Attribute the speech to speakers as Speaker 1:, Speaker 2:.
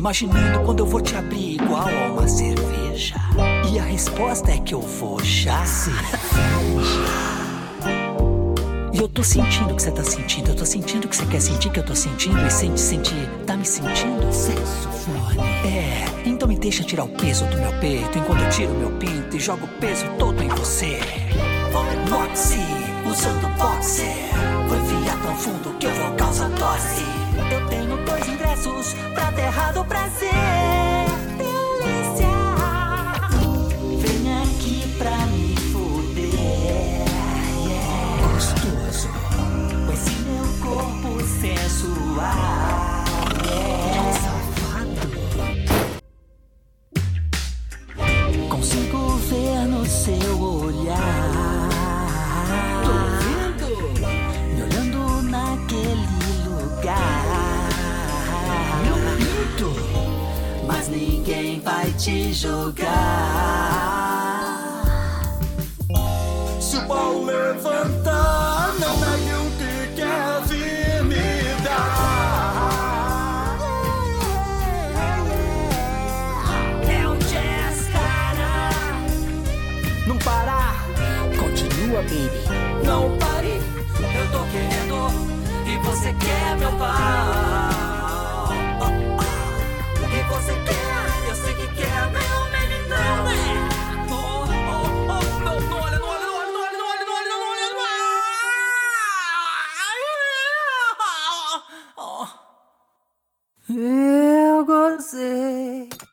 Speaker 1: imaginando quando eu vou te abrir igual a uma cerveja. E a resposta é que eu vou já. E eu tô sentindo o que você tá sentindo. Eu tô sentindo o que você quer sentir, que eu tô sentindo. E sente sentir, tá me sentindo? Saxofone. Então me deixa tirar o peso do meu peito enquanto eu tiro meu pinto e jogo o peso todo em você. Moxie, usando boxer. Vou enfiar tão fundo que eu vou causar tosse. Eu tenho 2 ingressos pra terra do prazer. Delícia. Vem aqui pra me foder. Gostoso. Com esse meu corpo sensual. Safado. Consigo ver no seu olhar. Tô vendo. Me olhando naquele lugar. Meu pinto. Mas ninguém vai te jogar. Se o pau levantar, não negue o que quer vir me dar. É o jazz, cara. Não para, continua, baby. Não pare, eu tô querendo. E você quer meu pau. E você quer, eu sei que quer meu meninão. Não olha, não olha, não olha, não olha, não olha, não olha, não olha, não olha. Eu gostei.